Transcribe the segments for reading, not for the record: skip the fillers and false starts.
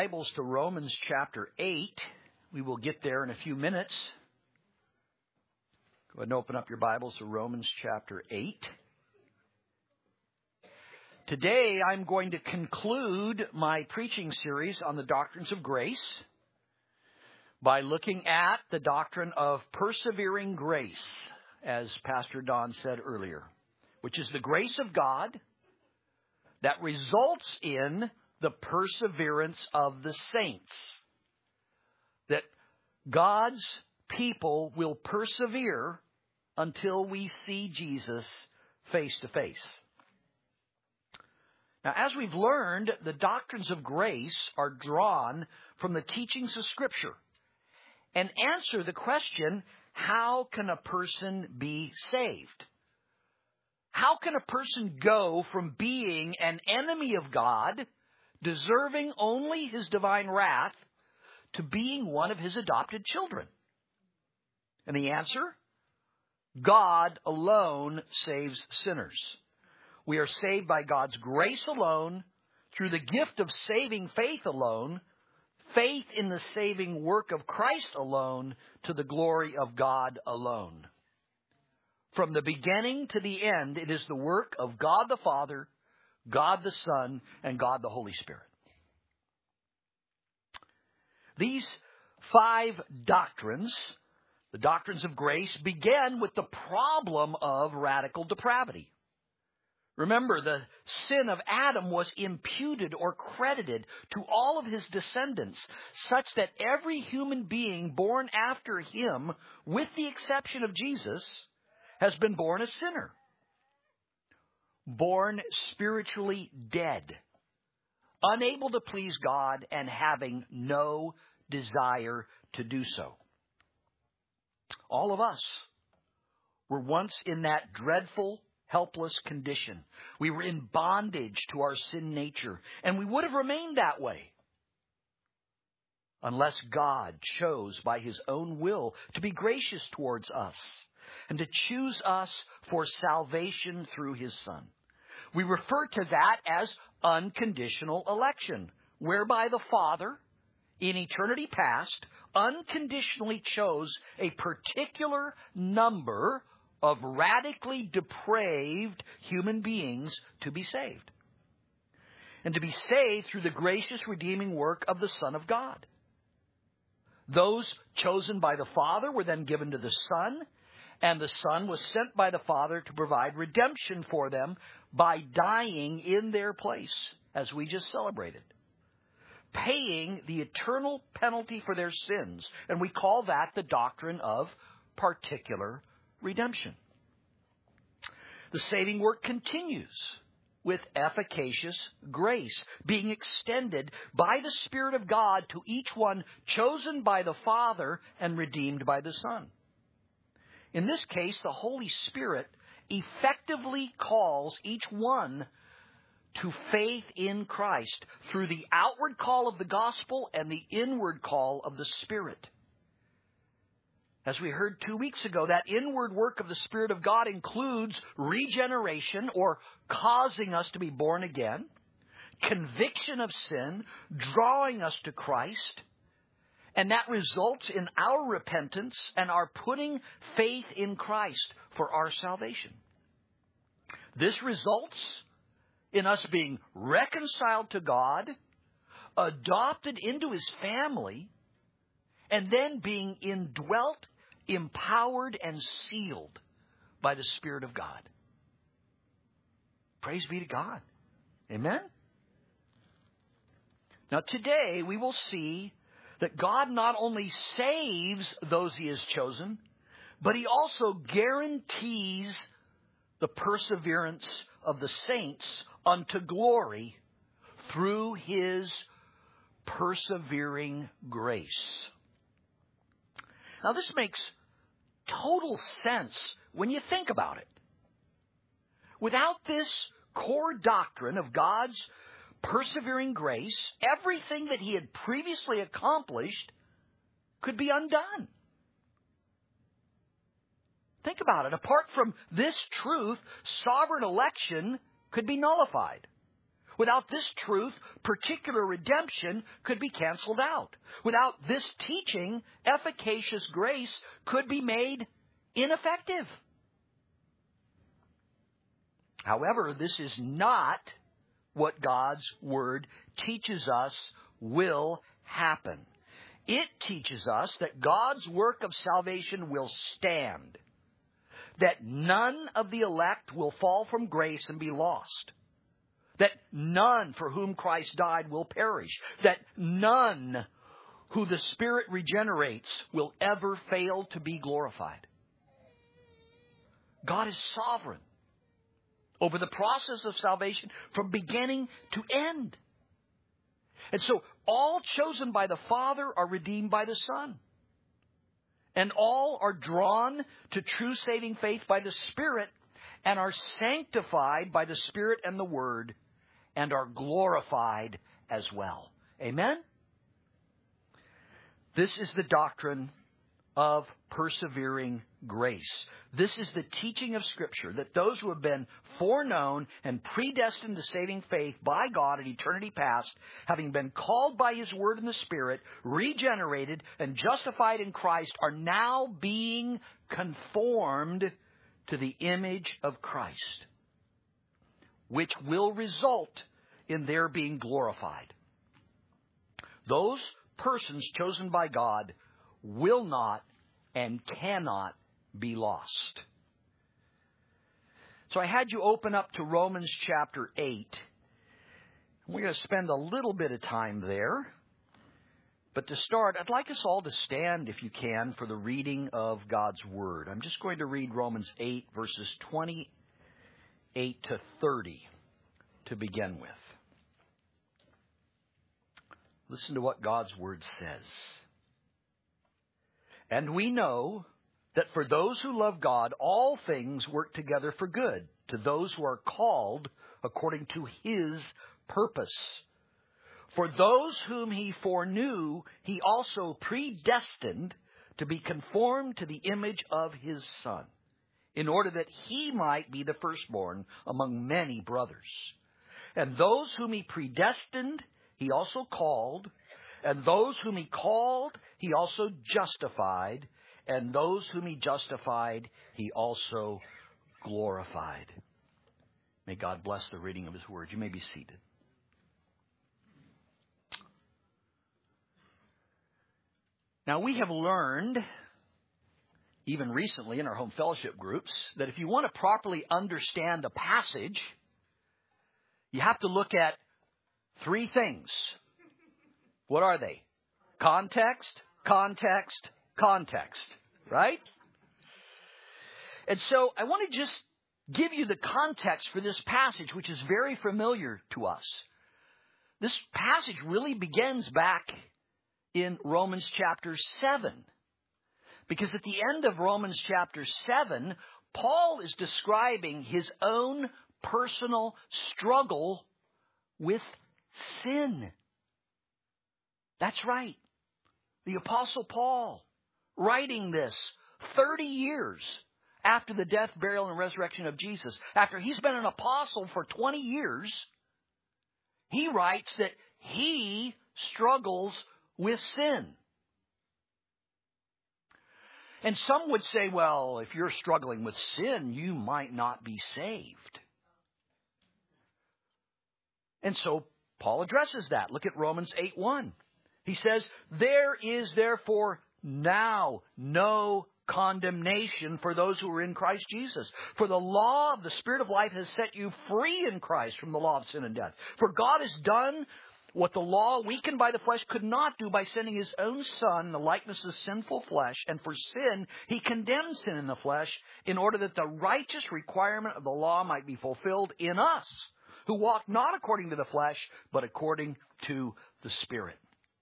Bibles to Romans chapter 8. We will get there in a few minutes. Go ahead and open up your Bibles to Romans chapter 8. Today I'm going to conclude my preaching series on the doctrines of grace by looking at the doctrine of persevering grace, as Pastor Don said earlier, which is the grace of God that results in the perseverance of the saints. That God's people will persevere until we see Jesus face to face. Now, as we've learned, the doctrines of grace are drawn from the teachings of Scripture and answer the question, how can a person be saved? How can a person go from being an enemy of God, deserving only His divine wrath, to being one of His adopted children? And the answer? God alone saves sinners. We are saved by God's grace alone, through the gift of saving faith alone, faith in the saving work of Christ alone, to the glory of God alone. From the beginning to the end, it is the work of God the Father, God the Son, and God the Holy Spirit. These 5 doctrines, the doctrines of grace, begin with the problem of radical depravity. Remember, the sin of Adam was imputed or credited to all of his descendants, such that every human being born after him, with the exception of Jesus, has been born a sinner. Born spiritually dead, unable to please God, and having no desire to do so. All of us were once in that dreadful, helpless condition. We were in bondage to our sin nature, and we would have remained that way unless God chose by His own will to be gracious towards us and to choose us for salvation through His Son. We refer to that as unconditional election, whereby the Father, in eternity past, unconditionally chose a particular number of radically depraved human beings to be saved. And to be saved through the gracious redeeming work of the Son of God. Those chosen by the Father were then given to the Son, and the Son was sent by the Father to provide redemption for them by dying in their place, as we just celebrated, paying the eternal penalty for their sins. And we call that the doctrine of particular redemption. The saving work continues with efficacious grace being extended by the Spirit of God to each one chosen by the Father and redeemed by the Son. In this case, the Holy Spirit effectively calls each one to faith in Christ through the outward call of the gospel and the inward call of the Spirit. As we heard 2 weeks ago, that inward work of the Spirit of God includes regeneration, or causing us to be born again, conviction of sin, drawing us to Christ, and that results in our repentance and our putting faith in Christ for our salvation. This results in us being reconciled to God, adopted into His family, and then being indwelt, empowered, and sealed by the Spirit of God. Praise be to God. Amen? Now today we will see that God not only saves those He has chosen, but He also guarantees the perseverance of the saints unto glory through His persevering grace. Now this makes total sense when you think about it. Without this core doctrine of God's persevering grace, everything that He had previously accomplished could be undone. Think about it. Apart from this truth, sovereign election could be nullified. Without this truth, particular redemption could be canceled out. Without this teaching, efficacious grace could be made ineffective. However, this is not what God's Word teaches us will happen. It teaches us that God's work of salvation will stand, that none of the elect will fall from grace and be lost, that none for whom Christ died will perish, that none who the Spirit regenerates will ever fail to be glorified. God is sovereign over the process of salvation from beginning to end. And so all chosen by the Father are redeemed by the Son. And all are drawn to true saving faith by the Spirit and are sanctified by the Spirit and the Word and are glorified as well. Amen? This is the doctrine of persevering grace. This is the teaching of Scripture, that those who have been foreknown and predestined to saving faith by God in eternity past, having been called by His Word and the Spirit, regenerated and justified in Christ, are now being conformed to the image of Christ, which will result in their being glorified. Those persons chosen by God will not and cannot be lost. So I had you open up to Romans chapter 8. We're going to spend a little bit of time there. But to start, I'd like us all to stand, if you can, for the reading of God's Word. I'm just going to read Romans 8, verses 28 to 30 to begin with. Listen to what God's Word says. And we know that for those who love God, all things work together for good, to those who are called according to His purpose. For those whom He foreknew, He also predestined to be conformed to the image of His Son, in order that He might be the firstborn among many brothers. And those whom He predestined, He also called. And those whom He called, He also justified. And those whom He justified, He also glorified. May God bless the reading of His Word. You may be seated. Now, we have learned, even recently in our home fellowship groups, that if you want to properly understand a passage, you have to look at three things. What are they? Context, context, context. Right? And so I want to just give you the context for this passage, which is very familiar to us. This passage really begins back in Romans chapter 7. Because at the end of Romans chapter 7, Paul is describing his own personal struggle with sin. That's right. The Apostle Paul, writing this 30 years after the death, burial, and resurrection of Jesus, after he's been an apostle for 20 years, he writes that he struggles with sin. And some would say, well, if you're struggling with sin, you might not be saved. And so Paul addresses that. Look at Romans 8:1. He says, there is therefore now no condemnation for those who are in Christ Jesus. For the law of the Spirit of life has set you free in Christ from the law of sin and death. For God has done what the law, weakened by the flesh, could not do by sending His own Son in the likeness of sinful flesh. And for sin, He condemned sin in the flesh in order that the righteous requirement of the law might be fulfilled in us, who walk not according to the flesh, but according to the Spirit.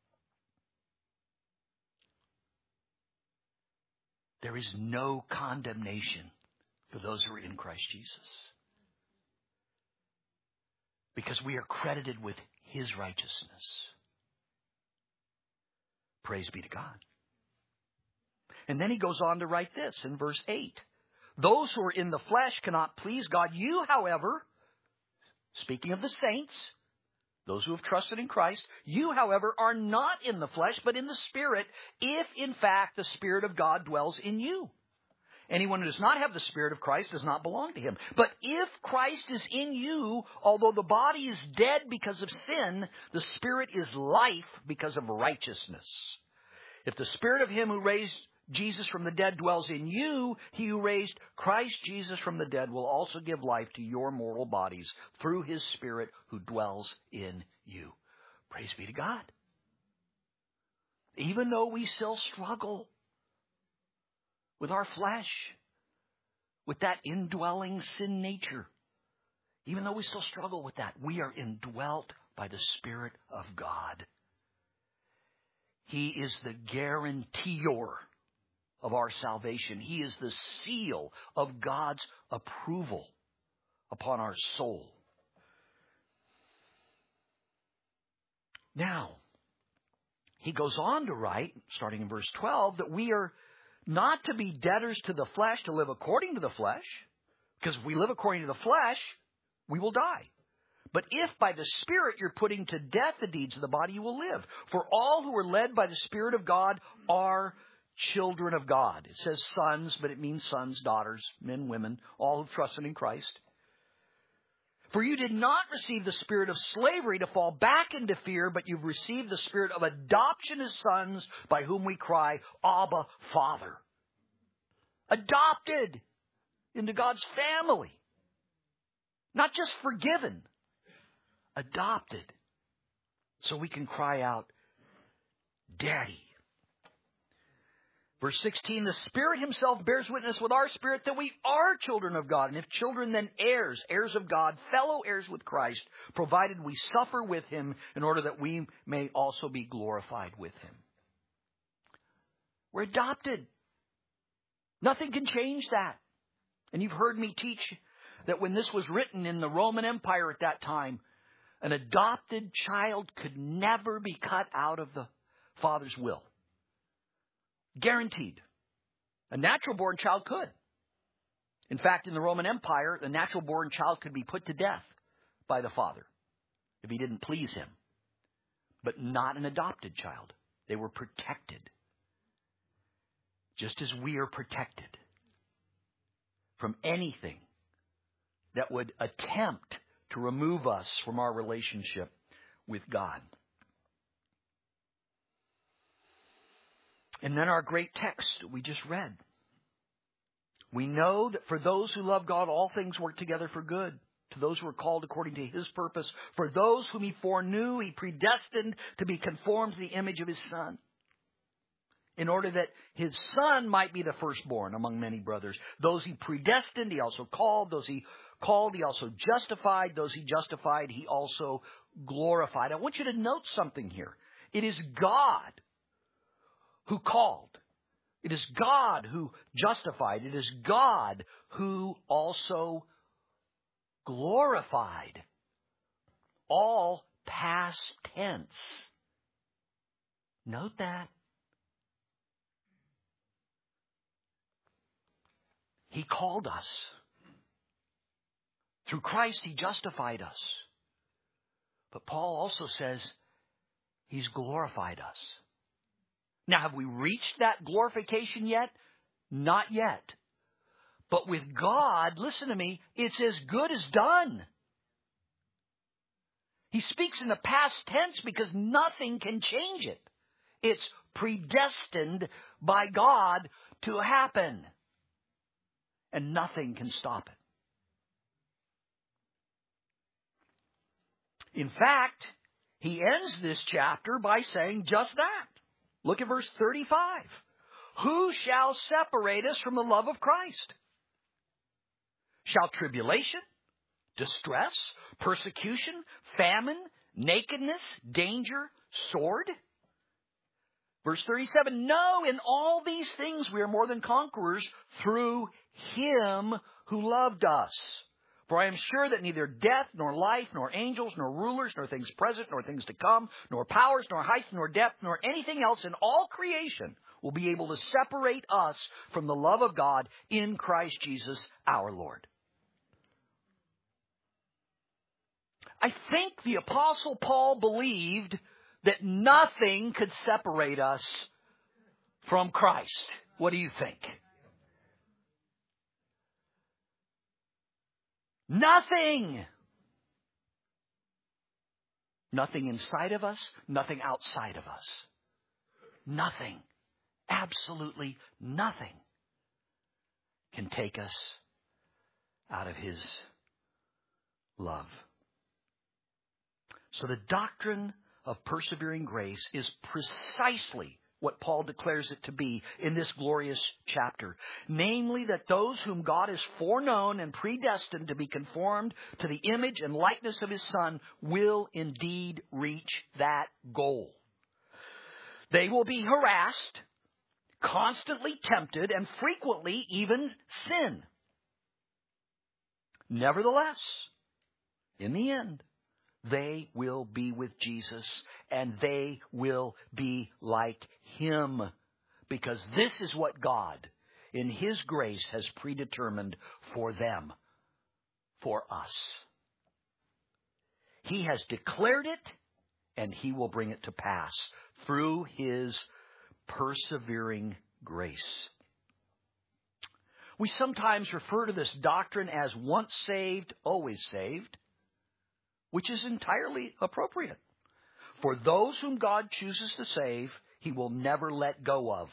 There is no condemnation for those who are in Christ Jesus, because we are credited with His righteousness. Praise be to God. And then he goes on to write this in verse 8. Those who are in the flesh cannot please God. You, however, speaking of the saints, those who have trusted in Christ. You, however, are not in the flesh, but in the Spirit, if in fact the Spirit of God dwells in you. Anyone who does not have the Spirit of Christ does not belong to him. But if Christ is in you, although the body is dead because of sin, the Spirit is life because of righteousness. If the Spirit of him who raised Jesus from the dead dwells in you, he who raised Christ Jesus from the dead will also give life to your mortal bodies through his Spirit who dwells in you. Praise be to God. Even though we still struggle with our flesh, with that indwelling sin nature, even though we still struggle with that, we are indwelt by the Spirit of God. He is the guarantor of our salvation. He is the seal of God's approval upon our soul. Now, he goes on to write, starting in verse 12, that we are not to be debtors to the flesh, to live according to the flesh, because if we live according to the flesh, we will die. But if by the Spirit you're putting to death the deeds of the body, you will live. For all who are led by the Spirit of God are children of God. It says sons, but it means sons, daughters, men, women, all who trusted in Christ. For you did not receive the spirit of slavery to fall back into fear, but you've received the Spirit of adoption as sons, by whom we cry, Abba, Father. Adopted into God's family. Not just forgiven. Adopted. So we can cry out, Daddy. Verse 16, the Spirit himself bears witness with our spirit that we are children of God. And if children, then heirs, heirs of God, fellow heirs with Christ, provided we suffer with him in order that we may also be glorified with him. We're adopted. Nothing can change that. And you've heard me teach that when this was written in the Roman Empire at that time, an adopted child could never be cut out of the father's will. Guaranteed. A natural-born child could. In fact, in the Roman Empire, the natural-born child could be put to death by the father if he didn't please him. But not an adopted child. They were protected. Just as we are protected from anything that would attempt to remove us from our relationship with God. And then our great text we just read. We know that for those who love God, all things work together for good. To those who are called according to his purpose. For those whom he foreknew, he predestined to be conformed to the image of his Son. In order that his Son might be the firstborn among many brothers. Those he predestined, he also called. Those he called, he also justified. Those he justified, he also glorified. I want you to note something here. It is God who called. It is God who justified. It is God who also glorified. All past tense. Note that. He called us. Through Christ, he justified us. But Paul also says he's glorified us. Now, have we reached that glorification yet? Not yet. But with God, listen to me, it's as good as done. He speaks in the past tense because nothing can change it. It's predestined by God to happen. And nothing can stop it. In fact, he ends this chapter by saying just that. Look at verse 35. Who shall separate us from the love of Christ? Shall tribulation, distress, persecution, famine, nakedness, danger, sword? Verse 37, no, in all these things we are more than conquerors through him who loved us. For I am sure that neither death, nor life, nor angels, nor rulers, nor things present, nor things to come, nor powers, nor height, nor depth, nor anything else in all creation will be able to separate us from the love of God in Christ Jesus our Lord. I think the Apostle Paul believed that nothing could separate us from Christ. What do you think? Nothing. Nothing inside of us, nothing outside of us. Nothing, absolutely nothing can take us out of His love. So the doctrine of persevering grace is precisely what Paul declares it to be in this glorious chapter. Namely, that those whom God has foreknown and predestined to be conformed to the image and likeness of His Son will indeed reach that goal. They will be harassed, constantly tempted, and frequently even sin. Nevertheless, in the end, they will be with Jesus, and they will be like Him, because this is what God, in His grace, has predetermined for them, for us. He has declared it, and He will bring it to pass through His persevering grace. We sometimes refer to this doctrine as once saved, always saved, which is entirely appropriate. For those whom God chooses to save, He will never let go of.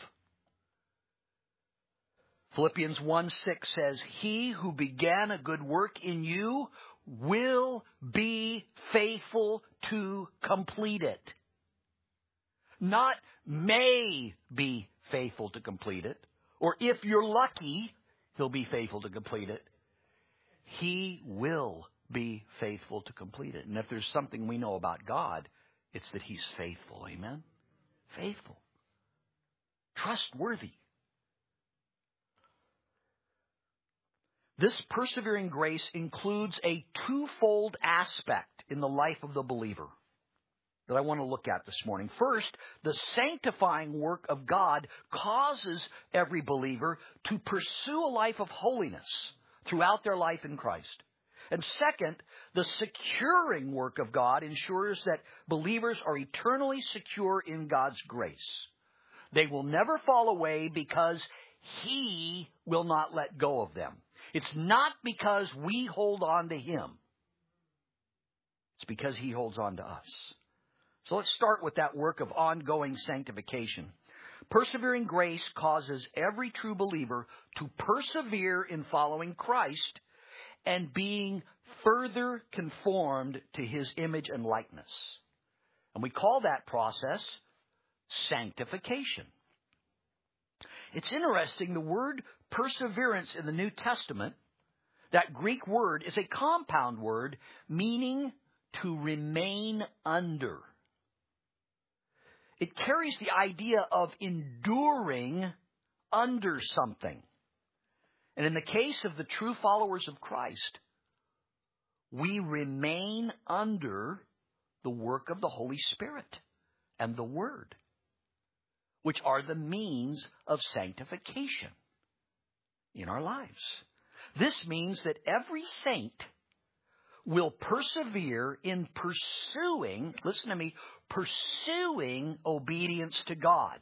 Philippians 1:6 says, He who began a good work in you will be faithful to complete it. Not may be faithful to complete it, or if you're lucky, He'll be faithful to complete it. He will be faithful to complete it. And if there's something we know about God, it's that He's faithful. Amen? Faithful. Trustworthy. This persevering grace includes a twofold aspect in the life of the believer that I want to look at this morning. First, the sanctifying work of God causes every believer to pursue a life of holiness throughout their life in Christ. And second, the securing work of God ensures that believers are eternally secure in God's grace. They will never fall away because He will not let go of them. It's not because we hold on to Him. It's because He holds on to us. So let's start with that work of ongoing sanctification. Persevering grace causes every true believer to persevere in following Christ and being further conformed to His image and likeness. And we call that process sanctification. It's interesting, the word perseverance in the New Testament, that Greek word is a compound word meaning to remain under. It carries the idea of enduring under something. And in the case of the true followers of Christ, we remain under the work of the Holy Spirit and the Word, which are the means of sanctification in our lives. This means that every saint will persevere in pursuing, listen to me, pursuing obedience to God.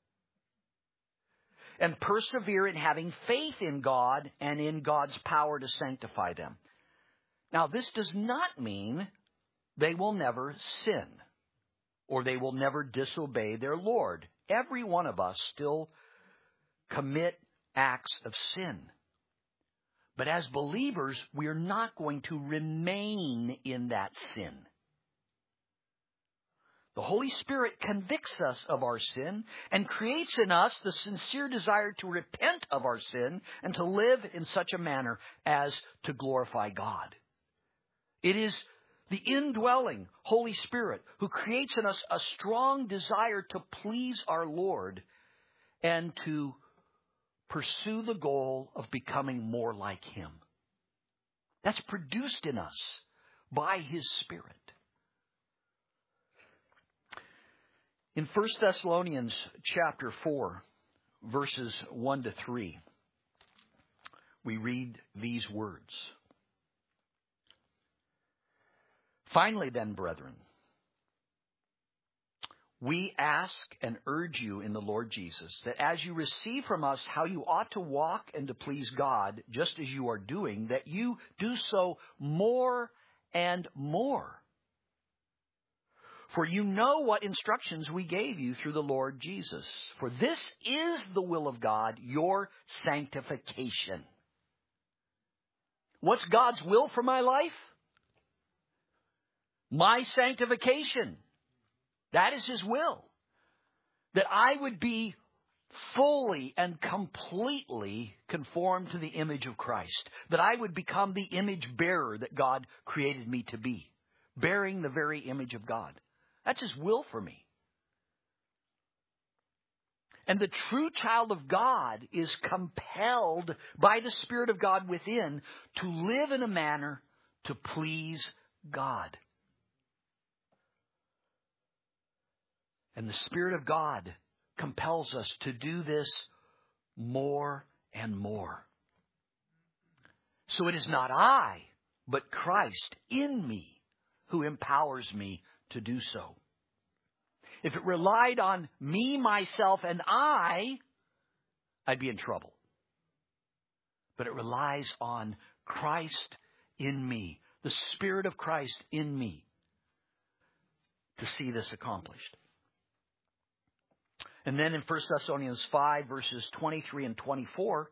And persevere in having faith in God and in God's power to sanctify them. Now, this does not mean they will never sin or they will never disobey their Lord. Every one of us still commit acts of sin. But as believers, we are not going to remain in that sin. The Holy Spirit convicts us of our sin and creates in us the sincere desire to repent of our sin and to live in such a manner as to glorify God. It is the indwelling Holy Spirit who creates in us a strong desire to please our Lord and to pursue the goal of becoming more like Him. That's produced in us by His Spirit. In 1 Thessalonians chapter 4, verses 1 to 3, we read these words. Finally then, brethren, we ask and urge you in the Lord Jesus that as you receive from us how you ought to walk and to please God, just as you are doing, that you do so more and more. For you know what instructions we gave you through the Lord Jesus. For this is the will of God, your sanctification. What's God's will for my life? My sanctification. That is His will. That I would be fully and completely conformed to the image of Christ. That I would become the image bearer that God created me to be. Bearing the very image of God. That's His will for me. And the true child of God is compelled by the Spirit of God within to live in a manner to please God. And the Spirit of God compels us to do this more and more. So it is not I, but Christ in me who empowers me to do so. If it relied on me, myself, and I'd be in trouble. But it relies on Christ in me, the Spirit of Christ in me, to see this accomplished. And then in 1 Thessalonians 5, verses 23 and 24,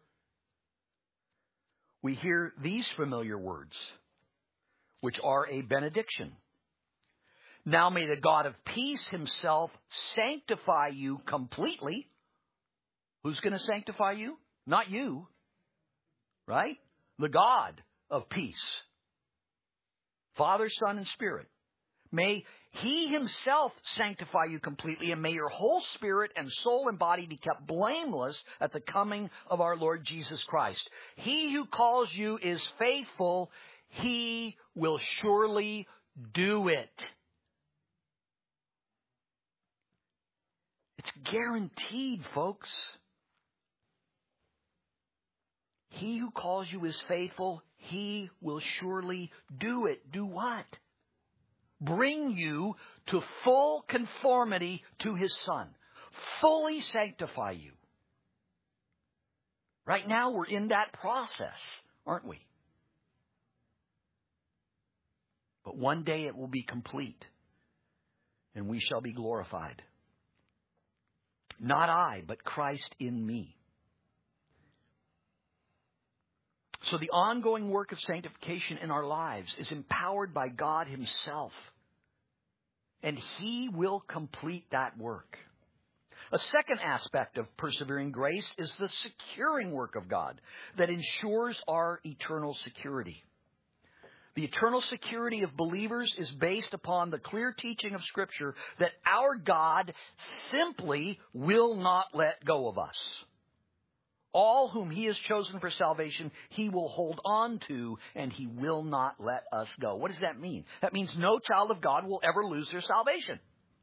we hear these familiar words, which are a benediction. Now may the God of peace Himself sanctify you completely. Who's going to sanctify you? Not you, right? The God of peace. Father, Son, and Spirit. May He Himself sanctify you completely, and may your whole spirit and soul and body be kept blameless at the coming of our Lord Jesus Christ. He who calls you is faithful. He will surely do it. It's guaranteed, folks. He who calls you is faithful. He will surely do it. Do what? Bring you to full conformity to His Son. Fully sanctify you. Right now we're in that process, aren't we? But one day it will be complete. And we shall be glorified. Not I, but Christ in me. So the ongoing work of sanctification in our lives is empowered by God Himself. And He will complete that work. A second aspect of persevering grace is the securing work of God that ensures our eternal security. The eternal security of believers is based upon the clear teaching of Scripture that our God simply will not let go of us. All whom He has chosen for salvation, He will hold on to, and He will not let us go. What does that mean? That means no child of God will ever lose their salvation.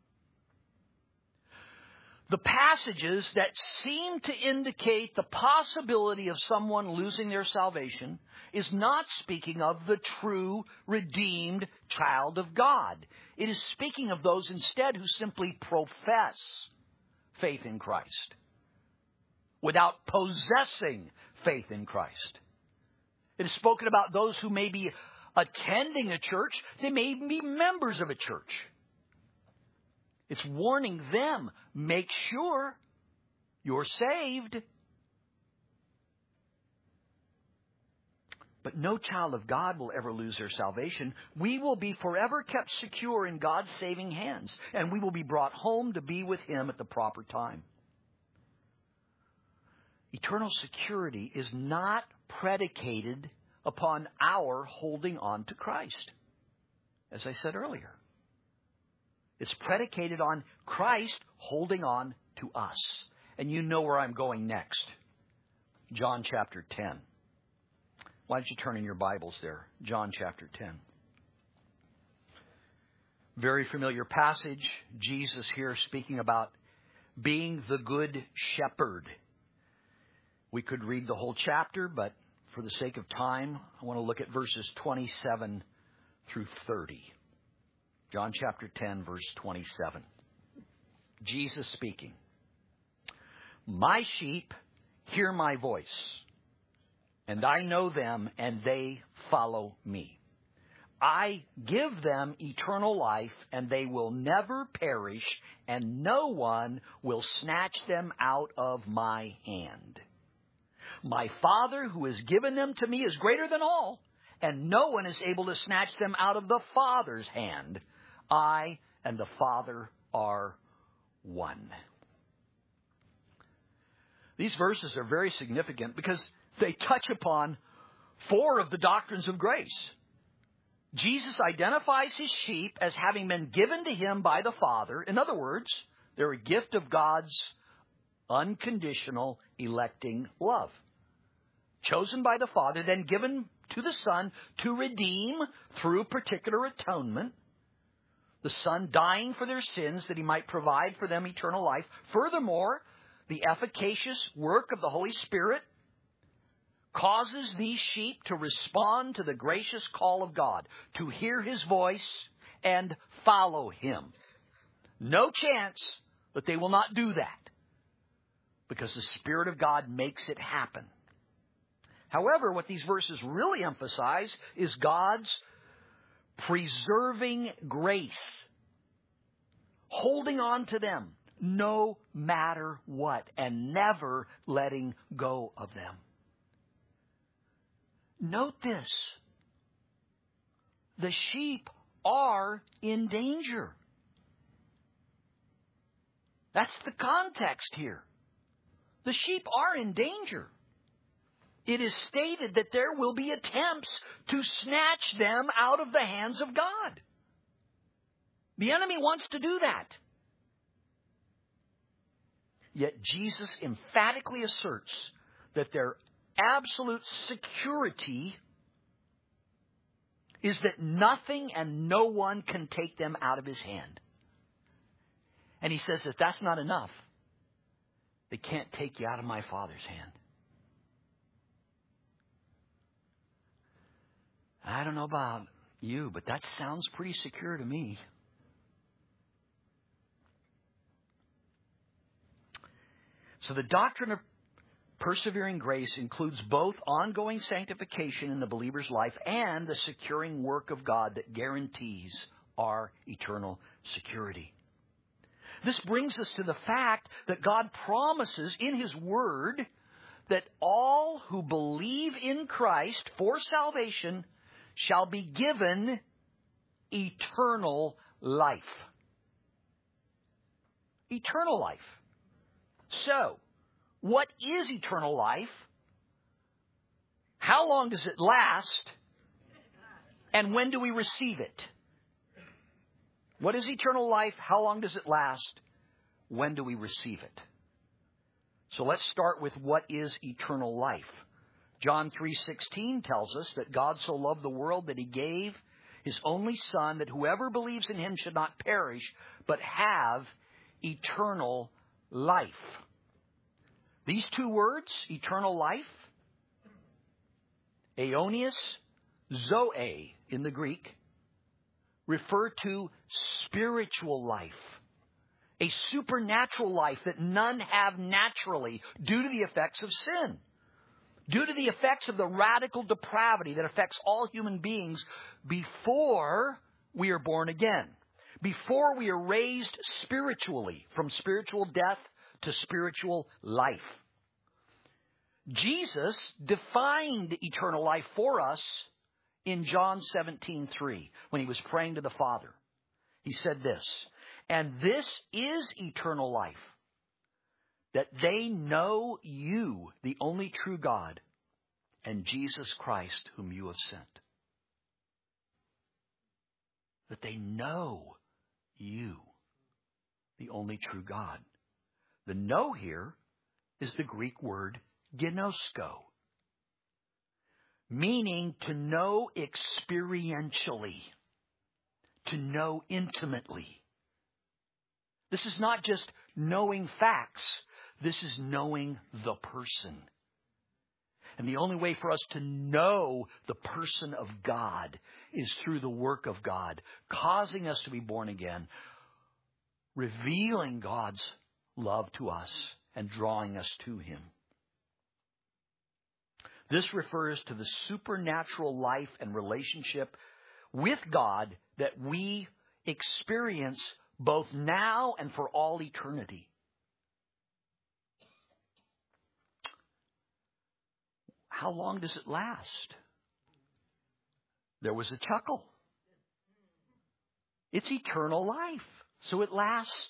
The passages that seem to indicate the possibility of someone losing their salvation is not speaking of the true, redeemed child of God. It is speaking of those instead who simply profess faith in Christ without possessing faith in Christ. It is spoken about those who may be attending a church. They may even be members of a church. It's warning them, make sure you're saved. But no child of God will ever lose their salvation. We will be forever kept secure in God's saving hands, and we will be brought home to be with Him at the proper time. Eternal security is not predicated upon our holding on to Christ, as I said earlier. It's predicated on Christ holding on to us. And you know where I'm going next. John chapter 10. Why don't you turn in your Bibles there? John chapter 10. Very familiar passage. Jesus here speaking about being the good shepherd. We could read the whole chapter, but for the sake of time, I want to look at verses 27 through 30. John chapter 10, verse 27. Jesus speaking. My sheep hear my voice, and I know them, and they follow me. I give them eternal life, and they will never perish, and no one will snatch them out of my hand. My Father, who has given them to me, is greater than all, and no one is able to snatch them out of the Father's hand. I and the Father are one. These verses are very significant because they touch upon 4 of the doctrines of grace. Jesus identifies his sheep as having been given to him by the Father. In other words, they're a gift of God's unconditional electing love. Chosen by the Father, then given to the Son to redeem through particular atonement. The Son dying for their sins that he might provide for them eternal life. Furthermore, the efficacious work of the Holy Spirit causes these sheep to respond to the gracious call of God, to hear his voice and follow him. No chance that they will not do that, because the Spirit of God makes it happen. However, what these verses really emphasize is God's preserving grace, holding on to them no matter what, and never letting go of them. Note this. The sheep are in danger. That's the context here. The sheep are in danger. It is stated that there will be attempts to snatch them out of the hands of God. The enemy wants to do that. Yet Jesus emphatically asserts that their absolute security is that nothing and no one can take them out of his hand. And he says that that's not enough. They can't take you out of my Father's hand. I don't know about you, but that sounds pretty secure to me. So the doctrine of persevering grace includes both ongoing sanctification in the believer's life and the securing work of God that guarantees our eternal security. This brings us to the fact that God promises in his word that all who believe in Christ for salvation shall be given eternal life. Eternal life. So, what is eternal life? How long does it last? And when do we receive it? What is eternal life? How long does it last? When do we receive it? So let's start with what is eternal life. John 3:16 tells us that God so loved the world that he gave his only Son, that whoever believes in him should not perish, but have eternal life. These 2 words, eternal life, aionios, zoe in the Greek, refer to spiritual life, a supernatural life that none have naturally due to the effects of sin, due to the effects of the radical depravity that affects all human beings before we are born again, before we are raised spiritually from spiritual death to spiritual life. Jesus defined eternal life for us in John 17:3 when he was praying to the Father. He said this, "And this is eternal life, that they know you, the only true God, and Jesus Christ, whom you have sent." That they know you, the only true God. The know here is the Greek word gnosko, meaning to know experientially, to know intimately. This is not just knowing facts. This is knowing the person. And the only way for us to know the person of God is through the work of God, causing us to be born again, revealing God's love to us, and drawing us to Him. This refers to the supernatural life and relationship with God that we experience both now and for all eternity. How long does it last? There was a chuckle. It's eternal life. So it lasts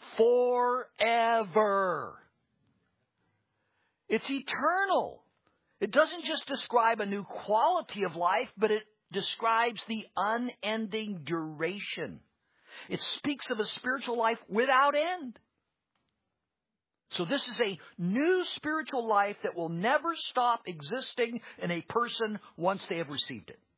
forever. It's eternal. It doesn't just describe a new quality of life, but it describes the unending duration. It speaks of a spiritual life without end. So this is a new spiritual life that will never stop existing in a person once they have received it.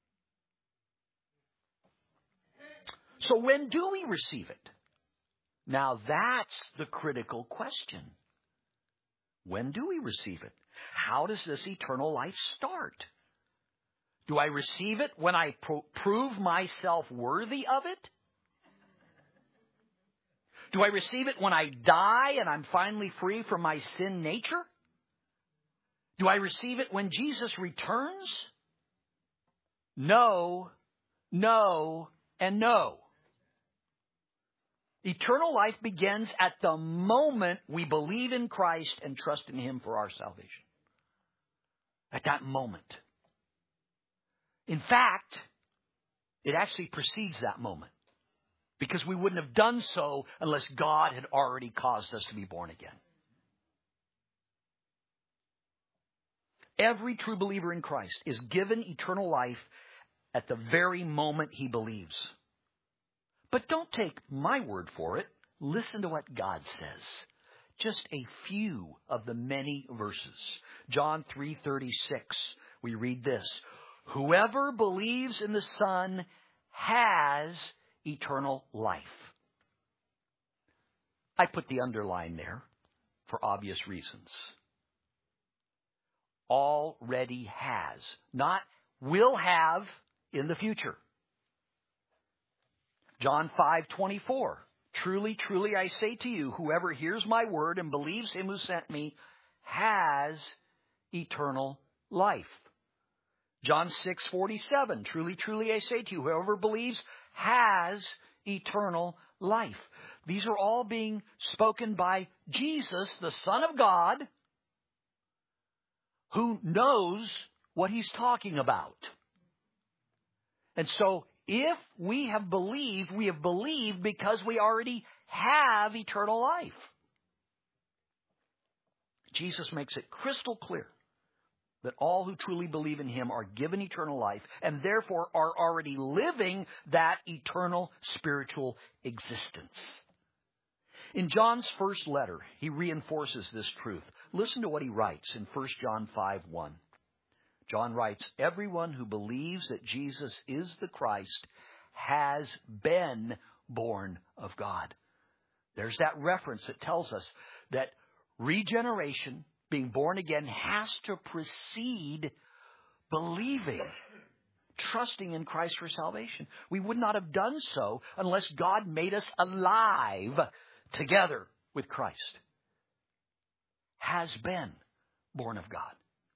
So when do we receive it? Now that's the critical question. When do we receive it? How does this eternal life start? Do I receive it when I prove myself worthy of it? Do I receive it when I die and I'm finally free from my sin nature? Do I receive it when Jesus returns? No, no, and no. Eternal life begins at the moment we believe in Christ and trust in Him for our salvation. At that moment. In fact, it actually precedes that moment. Because we wouldn't have done so unless God had already caused us to be born again. Every true believer in Christ is given eternal life at the very moment he believes. But don't take my word for it. Listen to what God says. Just a few of the many verses. John 3:36, we read this. Whoever believes in the Son has eternal life. I put the underline there for obvious reasons. Already has, not will have in the future. John 5:24. Truly, truly, I say to you, whoever hears my word and believes Him who sent me has eternal life. John 6:47. Truly, truly, I say to you, whoever believes has eternal life. These are all being spoken by Jesus, the Son of God, who knows what He's talking about. And so, if we have believed because we already have eternal life. Jesus makes it crystal clear that all who truly believe in Him are given eternal life and therefore are already living that eternal spiritual existence. In John's first letter, he reinforces this truth. Listen to what he writes in 1 John 5:1. John writes, everyone who believes that Jesus is the Christ has been born of God. There's that reference that tells us that regeneration, being born again, has to precede believing, trusting in Christ for salvation. We would not have done so unless God made us alive together with Christ. Has been born of God.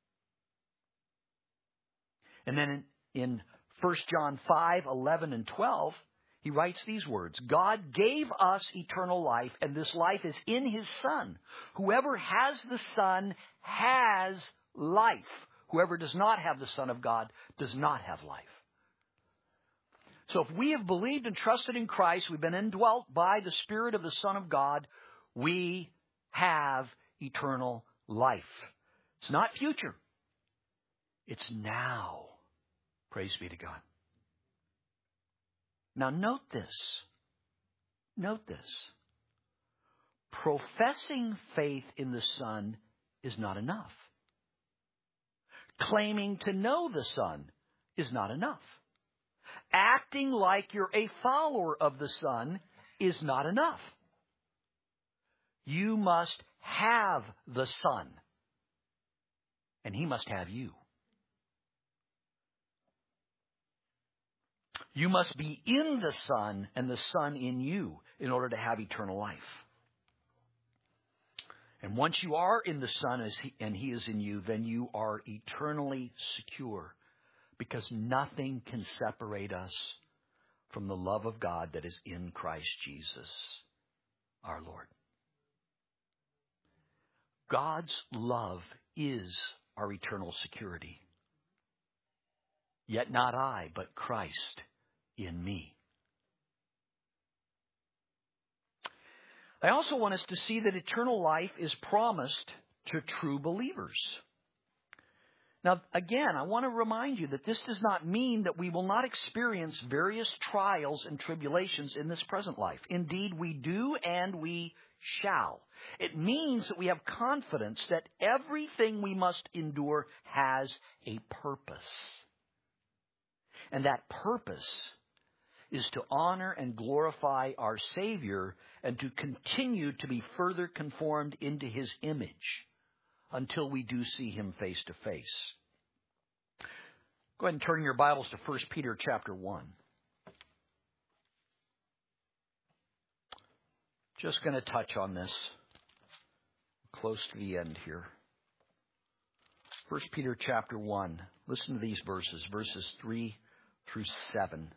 And then in 1 John 5:11 and 12, he writes these words. God gave us eternal life, and this life is in His Son. Whoever has the Son has life. Whoever does not have the Son of God does not have life. So if we have believed and trusted in Christ, we've been indwelt by the Spirit of the Son of God, we have eternal life. It's not future. It's now. Praise be to God. Now note this. Note this. Professing faith in the Son is not enough. Claiming to know the Son is not enough. Acting like you're a follower of the Son is not enough. You must have the Son and He must have you. You must be in the Son and the Son in you in order to have eternal life. And once you are in the Son and He is in you, then you are eternally secure, because nothing can separate us from the love of God that is in Christ Jesus, our Lord. God's love is our eternal security. Yet not I, but Christ in me. I also want us to see that eternal life is promised to true believers. Now, again, I want to remind you that this does not mean that we will not experience various trials and tribulations in this present life. Indeed, we do and we shall. It means that we have confidence that everything we must endure has a purpose. And that purpose is to honor and glorify our Savior and to continue to be further conformed into His image until we do see Him face to face. Go ahead and turn your Bibles to 1 Peter chapter 1. Just going to touch on this close to the end here. 1 Peter chapter 1. Listen to these verses 3 through 7.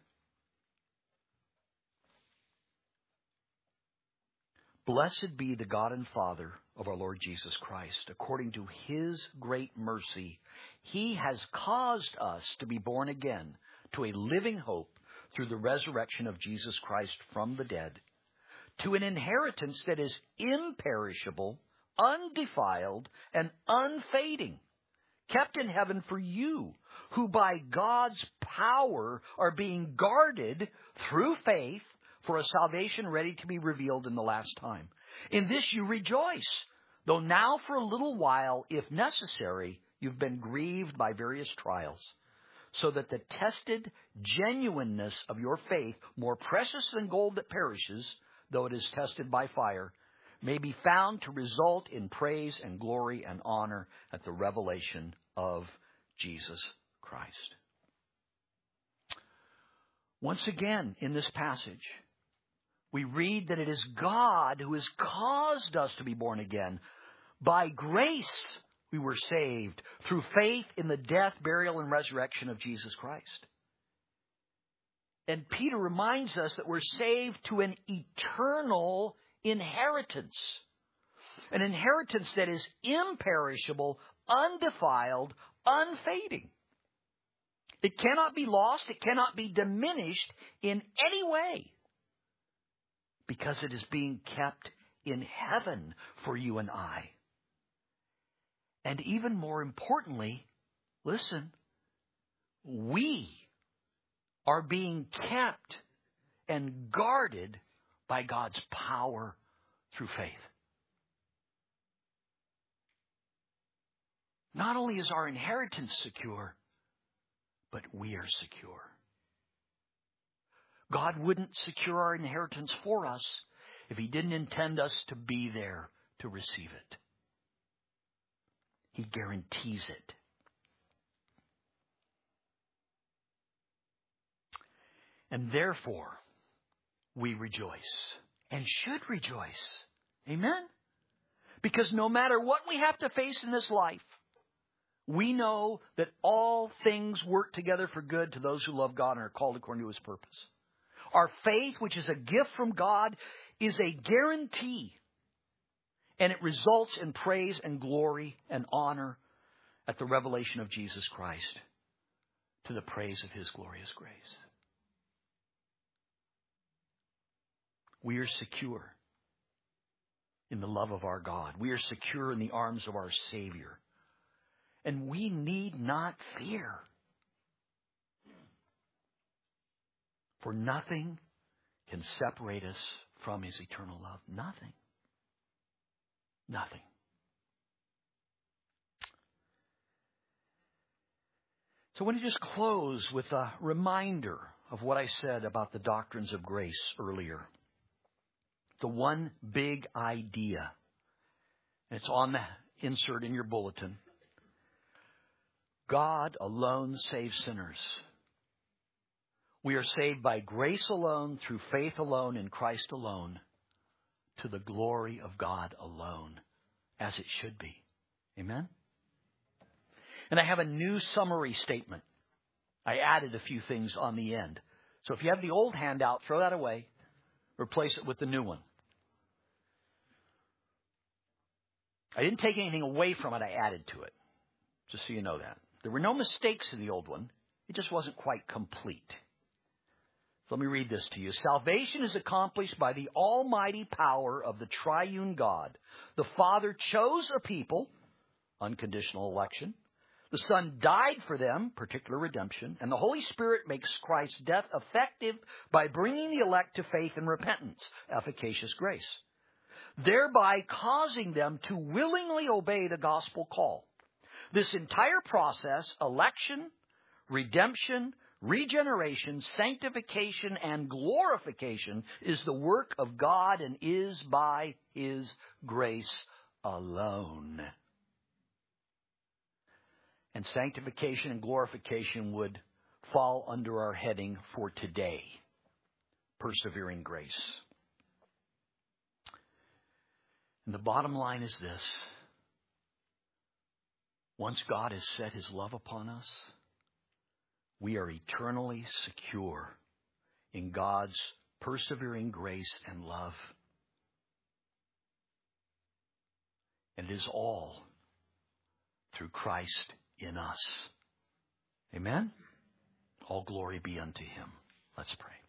Blessed be the God and Father of our Lord Jesus Christ. According to His great mercy, He has caused us to be born again to a living hope through the resurrection of Jesus Christ from the dead, to an inheritance that is imperishable, undefiled, and unfading, kept in heaven for you, who by God's power are being guarded through faith for a salvation ready to be revealed in the last time. In this you rejoice, though now for a little while, if necessary, you've been grieved by various trials, so that the tested genuineness of your faith, more precious than gold that perishes, though it is tested by fire, may be found to result in praise and glory and honor at the revelation of Jesus Christ. Once again, in this passage, we read that it is God who has caused us to be born again. By grace we were saved through faith in the death, burial, and resurrection of Jesus Christ. And Peter reminds us that we're saved to an eternal inheritance. An inheritance that is imperishable, undefiled, unfading. It cannot be lost. It cannot be diminished in any way, because it is being kept in heaven for you and I. And even more importantly, listen, we are being kept and guarded by God's power through faith. Not only is our inheritance secure, but we are secure. God wouldn't secure our inheritance for us if He didn't intend us to be there to receive it. He guarantees it. And therefore, we rejoice and should rejoice. Amen? Because no matter what we have to face in this life, we know that all things work together for good to those who love God and are called according to His purpose. Our faith, which is a gift from God, is a guarantee. And it results in praise and glory and honor at the revelation of Jesus Christ, to the praise of His glorious grace. We are secure in the love of our God. We are secure in the arms of our Savior. And we need not fear. For nothing can separate us from His eternal love. Nothing. Nothing. So I want to just close with a reminder of what I said about the doctrines of grace earlier. The one big idea. It's on the insert in your bulletin. God alone saves sinners. We are saved by grace alone, through faith alone, in Christ alone, to the glory of God alone, as it should be. Amen? And I have a new summary statement. I added a few things on the end. So if you have the old handout, throw that away. Replace it with the new one. I didn't take anything away from it. I added to it. Just so you know that. There were no mistakes in the old one. It just wasn't quite complete. So let me read this to you. Salvation is accomplished by the almighty power of the triune God. The Father chose a people, unconditional election. The Son died for them, particular redemption. And the Holy Spirit makes Christ's death effective by bringing the elect to faith and repentance, efficacious grace, thereby causing them to willingly obey the gospel call. This entire process, election, redemption, regeneration, sanctification, and glorification, is the work of God and is by His grace alone. And sanctification and glorification would fall under our heading for today, persevering grace. And the bottom line is this. Once God has set His love upon us, we are eternally secure in God's persevering grace and love. And it is all through Christ in us. Amen? All glory be unto Him. Let's pray.